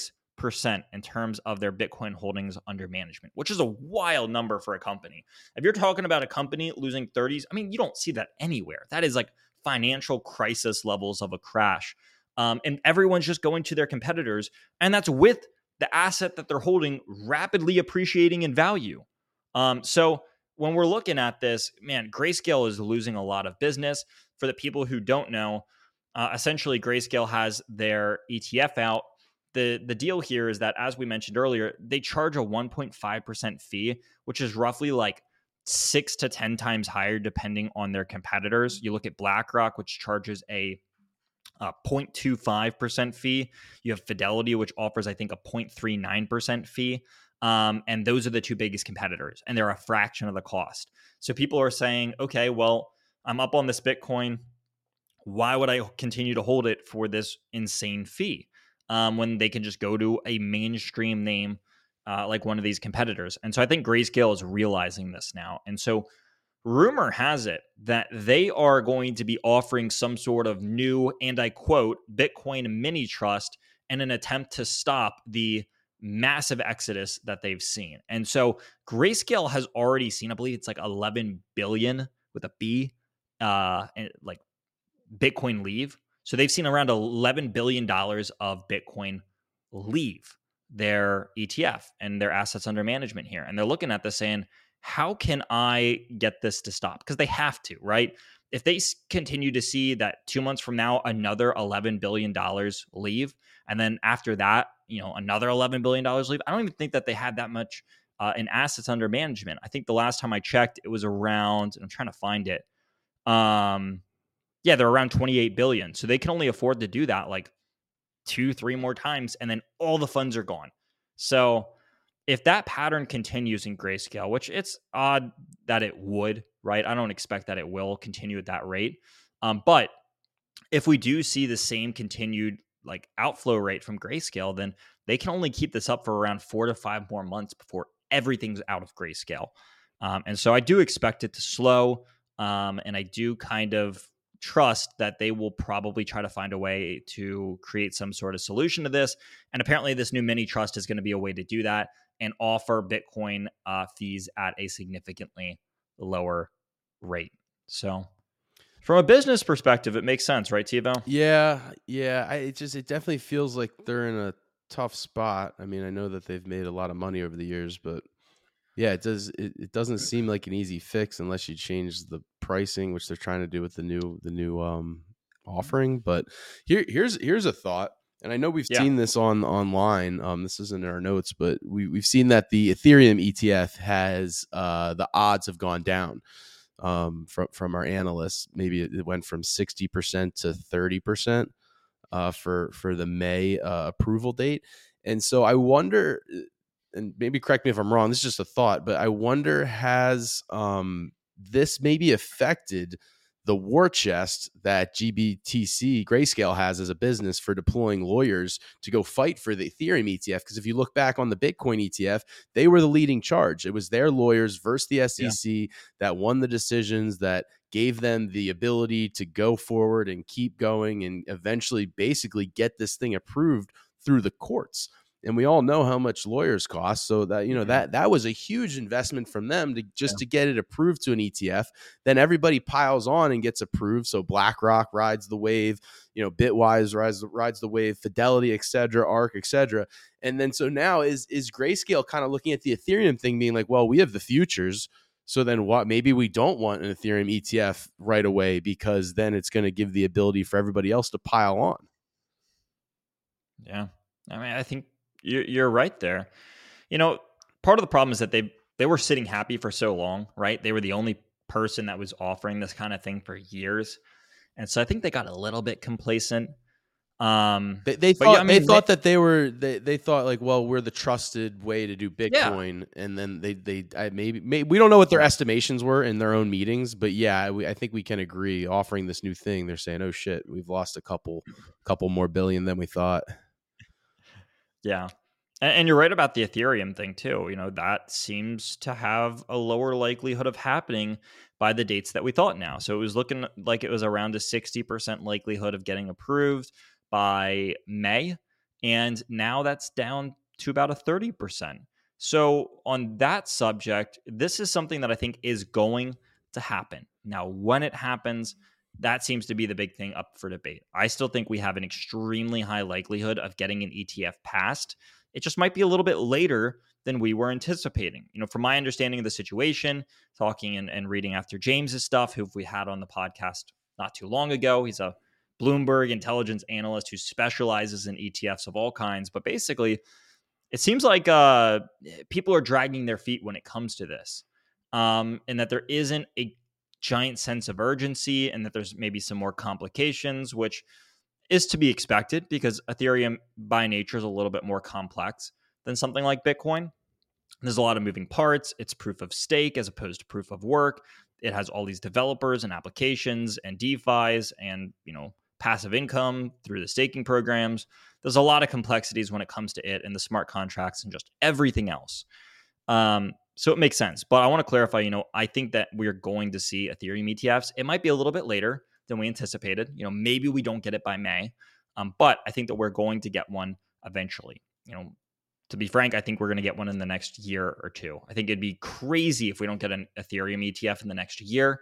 [SPEAKER 1] in terms of their Bitcoin holdings under management, which is a wild number for a company. If you're talking about a company losing 30s, I mean, you don't see that anywhere. That is like financial crisis levels of a crash. And everyone's just going to their competitors. And that's with the asset that they're holding rapidly appreciating in value. So when we're looking at this, man, Grayscale is losing a lot of business. For the people who don't know, essentially Grayscale has their ETF out. The deal here is that, as we mentioned earlier, they charge a 1.5% fee, which is roughly like 6 to 10 times higher depending on their competitors. You look at BlackRock, which charges a 0.25% fee. You have Fidelity, which offers, I think, a 0.39% fee. And those are the two biggest competitors, and they're a fraction of the cost. So people are saying, okay, well, I'm up on this Bitcoin. Why would I continue to hold it for this insane fee when they can just go to a mainstream name like one of these competitors? And so I think Grayscale is realizing this now. And so rumor has it that they are going to be offering some sort of new, and I quote, Bitcoin mini trust in an attempt to stop the massive exodus that they've seen. And so Grayscale has already seen, I believe it's like 11 billion with a B, like Bitcoin leave. So they've seen around $11 billion of Bitcoin leave their ETF and their assets under management here. And they're looking at this saying, how can I get this to stop? Because they have to, right? If they continue to see that 2 months from now, another $11 billion leave, and then after that, another $11 billion leave, I don't even think that they had that much in assets under management. I think the last time I checked, it was around, I'm trying to find it. Yeah, they're around 28 billion. So they can only afford to do that like 2-3 more times, and then all the funds are gone. So if that pattern continues in Grayscale, which it's odd that it would, right? I don't expect that it will continue at that rate. But if we do see the same continued like outflow rate from Grayscale, then they can only keep this up for around 4 to 5 more months before everything's out of Grayscale. And so I do expect it to slow. And I do kind of trust that they will probably try to find a way to create some sort of solution to this. And apparently this new mini trust is going to be a way to do that and offer Bitcoin fees at a significantly lower rate. So from a business perspective, it makes sense, right, Tivo?
[SPEAKER 2] Yeah. It definitely feels like they're in a tough spot. I mean, I know that they've made a lot of money over the years, but yeah, it doesn't seem like an easy fix unless you change the pricing, which they're trying to do with the new offering. But here's a thought. And I know we've seen this online. This isn't in our notes, but we've seen that the Ethereum ETF has the odds have gone down from our analysts. Maybe it went from 60% to 30% for the May approval date. And so I wonder, and maybe correct me if I'm wrong, this is just a thought, but I wonder, has this maybe affected the war chest that GBTC Grayscale has as a business for deploying lawyers to go fight for the Ethereum ETF. Because if you look back on the Bitcoin ETF, they were the leading charge. It was their lawyers versus the SEC that won the decisions, that gave them the ability to go forward and keep going and eventually basically get this thing approved through the courts. And we all know how much lawyers cost. So that, that was a huge investment from them to get it approved to an ETF. Then everybody piles on and gets approved. So BlackRock rides the wave, Bitwise rides the wave, Fidelity, et cetera, ARK, et cetera. And then so now is Grayscale kind of looking at the Ethereum thing being like, well, we have the futures. So then what? Maybe we don't want an Ethereum ETF right away, because then it's going to give the ability for everybody else to pile on.
[SPEAKER 1] Yeah. I mean, I think you're right there. Part of the problem is that they were sitting happy for so long, right? They were the only person that was offering this kind of thing for years. And so I think they got a little bit complacent.
[SPEAKER 2] They thought that they thought like, well, we're the trusted way to do Bitcoin. Yeah. And then maybe we don't know what their estimations were in their own meetings, but I think we can agree, offering this new thing, they're saying, oh shit, we've lost a couple more billion than we thought.
[SPEAKER 1] Yeah. And you're right about the Ethereum thing too. That seems to have a lower likelihood of happening by the dates that we thought now. So it was looking like it was around a 60% likelihood of getting approved by May. And now that's down to about a 30%. So on that subject, this is something that I think is going to happen. Now, when it happens, that seems to be the big thing up for debate. I still think we have an extremely high likelihood of getting an ETF passed. It just might be a little bit later than we were anticipating. From my understanding of the situation, talking and reading after James's stuff, who we had on the podcast not too long ago. He's a Bloomberg intelligence analyst who specializes in ETFs of all kinds. But basically, it seems like people are dragging their feet when it comes to this, and that there isn't a giant sense of urgency, and that there's maybe some more complications, which is to be expected because Ethereum by nature is a little bit more complex than something like Bitcoin. There's a lot of moving parts. It's proof of stake as opposed to proof of work. It has all these developers and applications and DeFis and, passive income through the staking programs. There's a lot of complexities when it comes to it and the smart contracts and just everything else. So it makes sense. But I want to clarify, I think that we're going to see Ethereum ETFs. It might be a little bit later than we anticipated. Maybe we don't get it by May. But I think that we're going to get one eventually. To be frank, I think we're going to get one in the next year or two. I think it'd be crazy if we don't get an Ethereum ETF in the next year.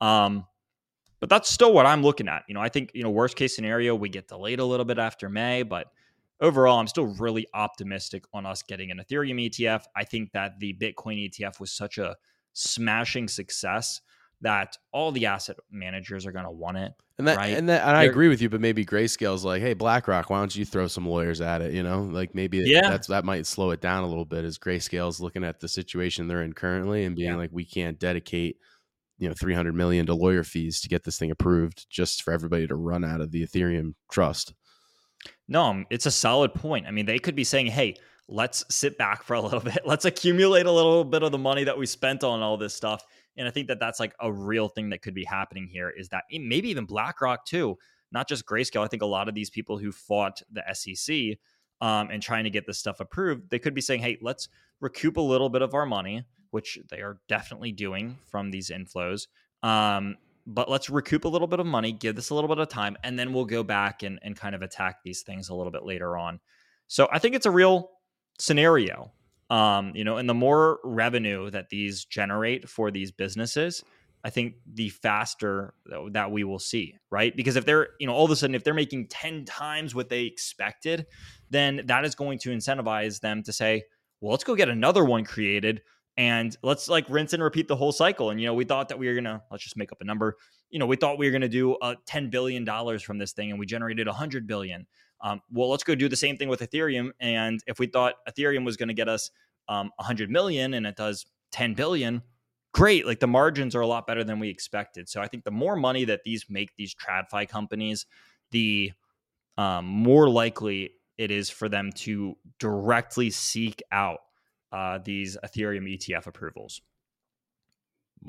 [SPEAKER 1] But that's still what I'm looking at. I think, worst case scenario, we get delayed a little bit after May, but overall, I'm still really optimistic on us getting an Ethereum ETF. I think that the Bitcoin ETF was such a smashing success that all the asset managers are going to want it.
[SPEAKER 2] And I agree with you, but maybe Grayscale's like, hey, BlackRock, why don't you throw some lawyers at it? Like maybe that might slow it down a little bit, as Grayscale's looking at the situation they're in currently and being like, we can't dedicate $300 million to lawyer fees to get this thing approved just for everybody to run out of the Ethereum trust.
[SPEAKER 1] No, it's a solid point. I mean, they could be saying, hey, let's sit back for a little bit. Let's accumulate a little bit of the money that we spent on all this stuff. And I think that that's like a real thing that could be happening here, is that maybe even BlackRock too, not just Grayscale. I think a lot of these people who fought the SEC and trying to get this stuff approved, they could be saying, hey, let's recoup a little bit of our money, which they are definitely doing from these inflows. But let's recoup a little bit of money, give this a little bit of time, and then we'll go back and kind of attack these things a little bit later on. So I think it's a real scenario. And the more revenue that these generate for these businesses, I think the faster that we will see, right? Because if they're, all of a sudden, if they're making 10 times what they expected, then that is going to incentivize them to say, well, let's go get another one created and let's like rinse and repeat the whole cycle. And, we thought that we were going to, let's just make up a number. We thought we were going to do $10 billion from this thing and we generated $100 billion. Well, let's go do the same thing with Ethereum. And if we thought Ethereum was going to get us 100 million and it does 10 billion, great. Like the margins are a lot better than we expected. So I think the more money that these TradFi companies, the more likely it is for them to directly seek out these Ethereum ETF approvals.
[SPEAKER 2] Well,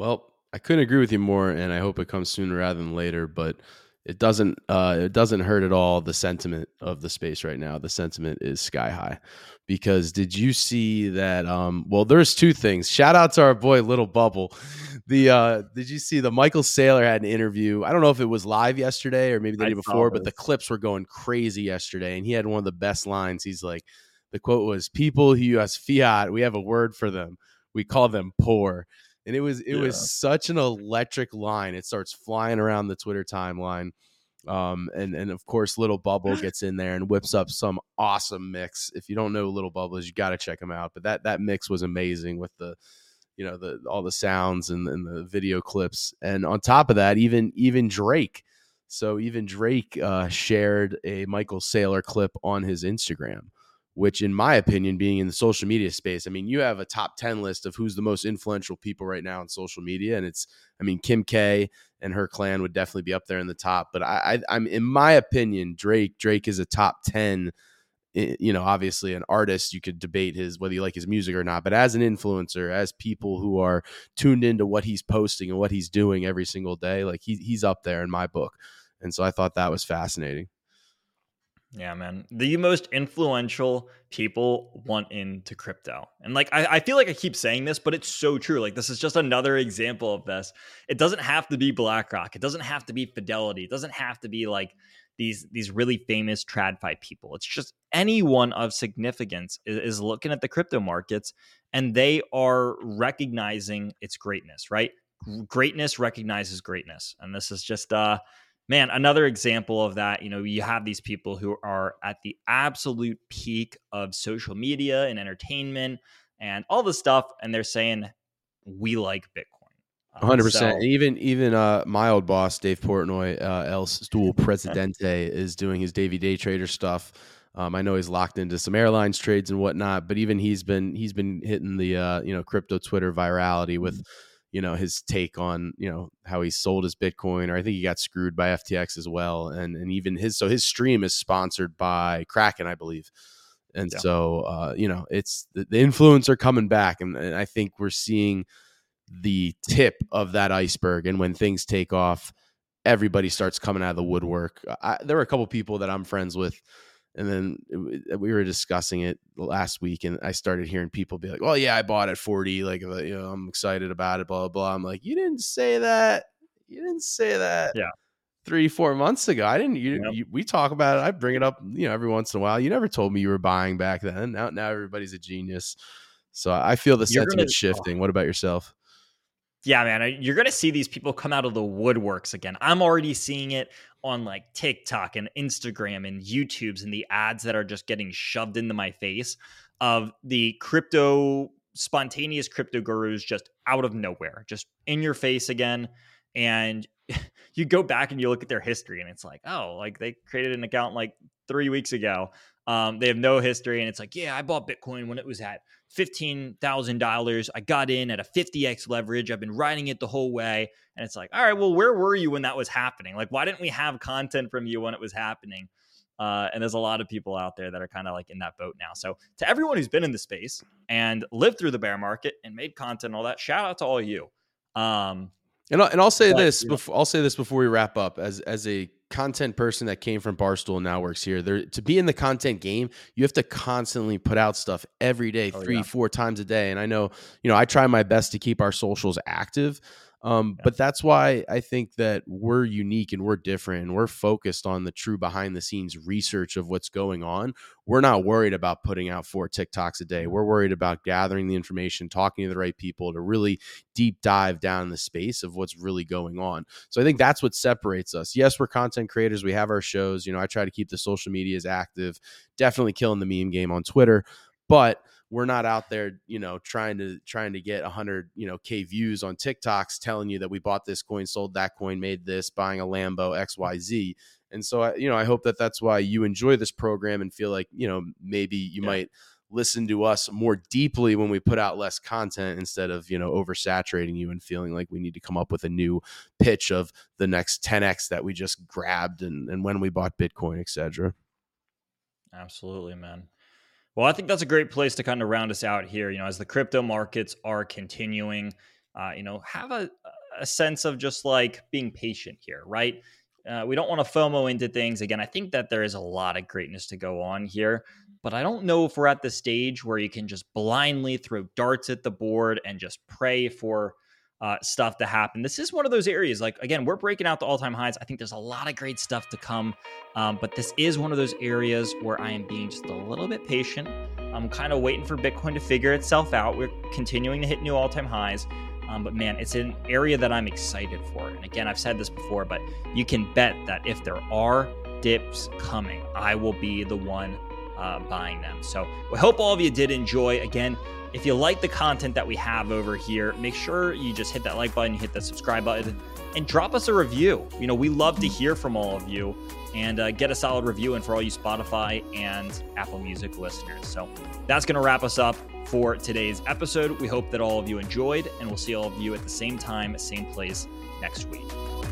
[SPEAKER 2] I couldn't agree with you more, and I hope it comes sooner rather than later. But it doesn't hurt at all the sentiment of the space right now. The sentiment is sky high. Because did you see that? Well, there's two things. Shout out to our boy Little Bubble. Did you see the Michael Saylor had an interview? I don't know if it was live yesterday or maybe the
[SPEAKER 1] I
[SPEAKER 2] day
[SPEAKER 1] saw
[SPEAKER 2] before, but the
[SPEAKER 1] this.
[SPEAKER 2] clips were going crazy yesterday, and he had one of the best lines. He's like, the quote was, "People who use fiat, we have a word for them. We call them poor." And it was
[SPEAKER 1] Yeah.
[SPEAKER 2] such an electric line. It starts flying around the Twitter timeline. And of course, Little Bubble gets in there and whips up some awesome mix. If you don't know who Little Bubble, you got to check him out. But that mix was amazing with the all the sounds and the video clips. And on top of that, even Drake. So even Drake shared a Michael Saylor clip on his Instagram, which, in my opinion, being in the social media space, I mean, you have a top 10 list of who's the most influential people right now in social media. And Kim K and her clan would definitely be up there in the top. But I'm in my opinion, Drake is a top 10. Obviously an artist, you could debate whether you like his music or not, but as an influencer, as people who are tuned into what he's posting and what he's doing every single day, like he's up there in my book. And so I thought that was fascinating.
[SPEAKER 1] Yeah, man. The most influential people want into crypto. And like I feel like I keep saying this, but it's so true. Like this is just another example of this. It doesn't have to be BlackRock. It doesn't have to be Fidelity. It doesn't have to be like these really famous TradFi people. It's just anyone of significance is looking at the crypto markets and they are recognizing its greatness, right? Greatness recognizes greatness. And this is just man, another example of that, you have these people who are at the absolute peak of social media and entertainment and all this stuff, and they're saying, we like Bitcoin.
[SPEAKER 2] 100%.
[SPEAKER 1] So,
[SPEAKER 2] Even my old boss, Dave Portnoy, El Stool Presidente, is doing his Davey Day Trader stuff. I know he's locked into some airlines trades and whatnot, but even he's been hitting the crypto Twitter virality with his take on how he sold his Bitcoin, or I think he got screwed by FTX as well, and even his stream is sponsored by Kraken, I believe. And
[SPEAKER 1] yeah.
[SPEAKER 2] so it's the influencer coming back, and I think we're seeing the tip of that iceberg. And when things take off, everybody starts coming out of the woodwork. There were a couple people that I'm friends with, and then we were discussing it last week, and I started hearing people be like, "Well, yeah, I bought at 40. Like, I'm excited about it." Blah blah blah. I'm like, "You didn't say that. You didn't say that
[SPEAKER 1] Yeah.
[SPEAKER 2] 3-4 months ago. I didn't.
[SPEAKER 1] Yep.
[SPEAKER 2] We talk about it. I bring it up, every once in a while. You never told me you were buying back then. Now everybody's a genius." So I feel the
[SPEAKER 1] You're going
[SPEAKER 2] sentiment
[SPEAKER 1] to,
[SPEAKER 2] shifting. What about yourself?
[SPEAKER 1] yeah, man, you're going to see these people come out of the woodworks again. I'm already seeing it on like TikTok and Instagram and YouTube's and the ads that are just getting shoved into my face of the spontaneous crypto gurus just out of nowhere, just in your face again. And you go back and you look at their history and it's like, oh, like they created an account like 3 weeks ago. They have no history. And it's like, yeah, I bought Bitcoin when it was at $15,000. I got in at a 50x leverage. I've been riding it the whole way. And it's like, all right, well, where were you when that was happening? Like, why didn't we have content from you when it was happening? And there's a lot of people out there that are kind of like in that boat now. So to everyone who's been in the space and lived through the bear market and made content and all that, shout out to all of you.
[SPEAKER 2] And I'll say
[SPEAKER 1] But,
[SPEAKER 2] this before we wrap up. As a content person that came from Barstool and now works here, to be in the content game, you have to constantly put out stuff every day,
[SPEAKER 1] oh,
[SPEAKER 2] 3-4 times a day. And I know, I try my best to keep our socials active.
[SPEAKER 1] yeah.
[SPEAKER 2] But that's why I think that we're unique and we're different and we're focused on the true behind the scenes research of what's going on. We're not worried about putting out 4 TikToks a day. We're worried about gathering the information, talking to the right people to really deep dive down in the space of what's really going on. So I think that's what separates us. Yes, we're content creators. We have our shows. I try to keep the social medias active, definitely killing the meme game on Twitter, but we're not out there, trying to get 100, K views on TikToks telling you that we bought this coin, sold that coin, made this, buying a Lambo, XYZ. And so, I hope that that's why you enjoy this program and feel like, maybe you might listen to us more deeply when we put out less content instead of, oversaturating you and feeling like we need to come up with a new pitch of the next 10X that we just grabbed and when we bought Bitcoin, etc.
[SPEAKER 1] Absolutely, man. Well, I think that's a great place to kind of round us out here. As the crypto markets are continuing, have a sense of just like being patient here, right? We don't want to FOMO into things. Again, I think that there is a lot of greatness to go on here, but I don't know if we're at the stage where you can just blindly throw darts at the board and just pray for stuff to happen. This is one of those areas, like, again, we're breaking out the all-time highs. I think there's a lot of great stuff to come, but this is one of those areas where I am being just a little bit patient. I'm kind of waiting for Bitcoin to figure itself out. We're continuing to hit new all-time highs. But man, it's an area that I'm excited for. And again, I've said this before, but you can bet that if there are dips coming, I will be the one buying them. So we hope all of you did enjoy. Again, if you like the content that we have over here, make sure you just hit that like button, hit that subscribe button, and drop us a review. You know, we love to hear from all of you, and get a solid review in for all you Spotify and Apple Music listeners. So that's going to wrap us up for today's episode. We hope that all of you enjoyed, and we'll see all of you at the same time, same place next week.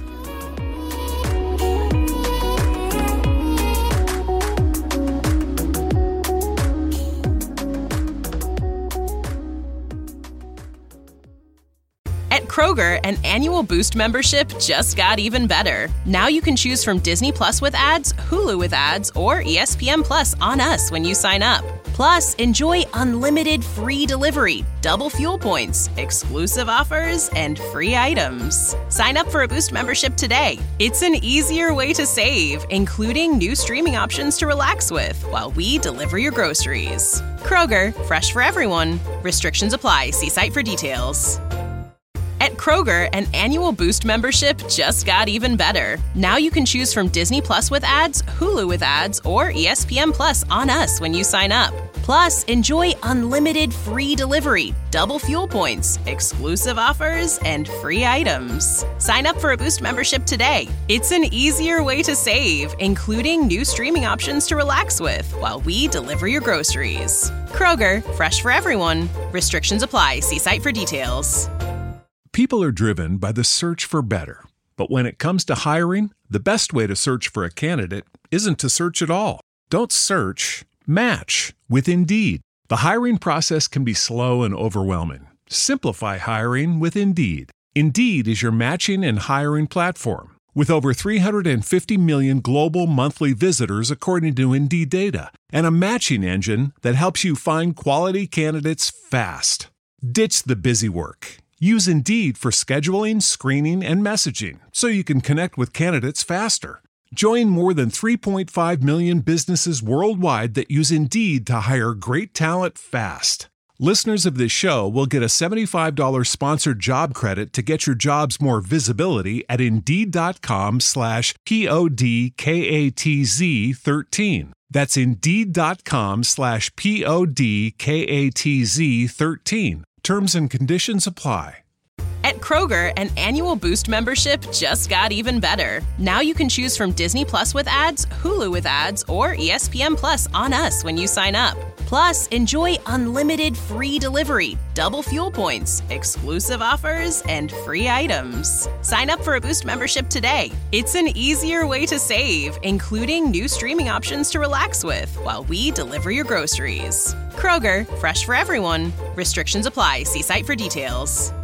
[SPEAKER 3] At Kroger, an annual Boost membership just got even better. Now you can choose from Disney Plus with ads, Hulu with ads, or ESPN Plus on us when you sign up. Plus, enjoy unlimited free delivery, double fuel points, exclusive offers, and free items. Sign up for a Boost membership today. It's an easier way to save, including new streaming options to relax with while we deliver your groceries. Kroger, fresh for everyone. Restrictions apply. See site for details. At Kroger, an annual Boost membership just got even better. Now you can choose from Disney Plus with ads, Hulu with ads, or ESPN Plus on us when you sign up. Plus, enjoy unlimited free delivery, double fuel points, exclusive offers, and free items. Sign up for a Boost membership today. It's an easier way to save, including new streaming options to relax with while we deliver your groceries. Kroger, fresh for everyone. Restrictions apply. See site for details.
[SPEAKER 4] People are driven by the search for better. But when it comes to hiring, the best way to search for a candidate isn't to search at all. Don't search, match with Indeed. The hiring process can be slow and overwhelming. Simplify hiring with Indeed. Indeed is your matching and hiring platform. With over 350 million global monthly visitors according to Indeed data, and a matching engine that helps you find quality candidates fast. Ditch the busy work. Use Indeed for scheduling, screening, and messaging so you can connect with candidates faster. Join more than 3.5 million businesses worldwide that use Indeed to hire great talent fast. Listeners of this show will get a $75 sponsored job credit to get your jobs more visibility at Indeed.com/PODKATZ13. That's Indeed.com/PODKATZ13. Terms and conditions apply.
[SPEAKER 3] At Kroger, an annual Boost membership just got even better. Now you can choose from Disney Plus with ads, Hulu with ads, or ESPN Plus on us when you sign up. Plus, enjoy unlimited free delivery, double fuel points, exclusive offers, and free items. Sign up for a Boost membership today. It's an easier way to save, including new streaming options to relax with while we deliver your groceries. Kroger, fresh for everyone. Restrictions apply. See site for details.